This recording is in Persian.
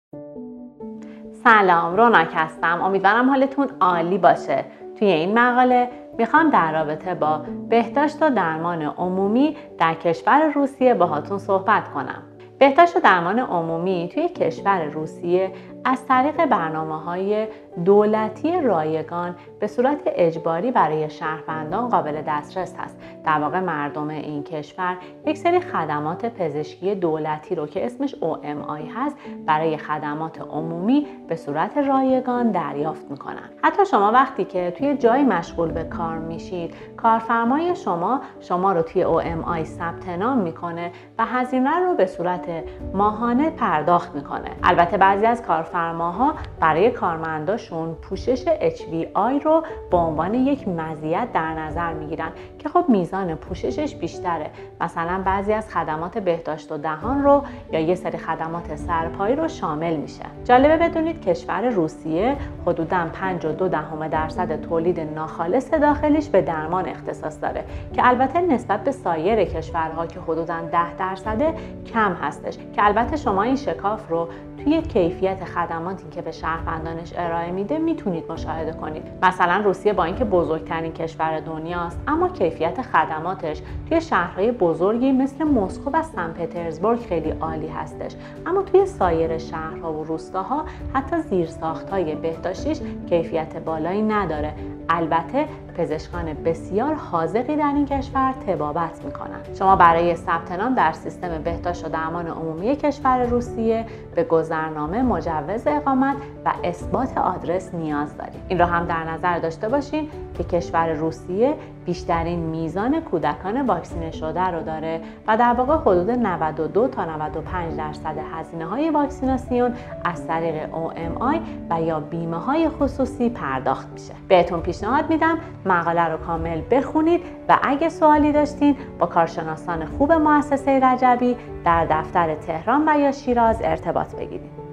سلام، روناک هستم. امیدوارم حالتون عالی باشه. توی این مقاله میخوام در رابطه با بهداشت و درمان عمومی در کشور روسیه باهاتون صحبت کنم. بهداشت و درمان عمومی توی کشور روسیه از طریق برنامه‌های دولتی رایگان به صورت اجباری برای شهروندان قابل دسترس هست. در واقع مردم این کشور یک سری خدمات پزشکی دولتی رو که اسمش OMI هست برای خدمات عمومی به صورت رایگان دریافت میکنن. حتی شما وقتی که توی جایی مشغول به کار میشید، کارفرمای شما رو توی OMI ثبت نام میکنه و هزینه رو به صورت ماهانه پرداخت میکنه. البته بعضی از کارفرماها برای کارمنداشون پوشش HVI رو به عنوان یک مزیت در نظر میگیرن که خب میزان پوششش بیشتره. مثلا بعضی از خدمات بهداشت و دهان رو یا یه سری خدمات سرپایی رو شامل میشه. جالبه بدونید کشور روسیه حدوداً 5.2% تولید ناخالص داخلیش به درمان اختصاص داره که البته نسبت به سایر کشورها که حدوداً 10% کم هستش، که البته شما این شکاف رو توی کیفیت خدماتی که به شهروندانش ارائه میده میتونید مشاهده کنید. مثلا روسیه با اینکه بزرگترین کشور دنیاست، اما کیفیت خدماتش توی شهرهای بزرگی مثل مسکو و سن پترزبورگ خیلی عالی هستش، اما توی سایر شهرها و روستاها حتی زیرساخت‌های بهداشتیش کیفیت بالایی نداره. البته پزشکان بسیار حاذقی در این کشور طبابت میکنن. شما برای ثبت نام در سیستم بهداشت و درمان عمومی کشور روسیه به گذرنامه، مجوز اقامت و اثبات آدرس نیاز دارید. این را هم در نظر داشته باشین که کشور روسیه بیشترین میزان کودکان واکسینه شده رو داره و در واقع حدود 92 تا 95% هزینه‌های واکسیناسیون از طریق OMI و یا بیمه‌های خصوصی پرداخت میشه. بهتون پیشنهاد میدم مقاله رو کامل بخونید و اگه سوالی داشتین با کارشناسان خوب مؤسسه رجبی در دفتر تهران و یا شیراز ارتباط بگیرید.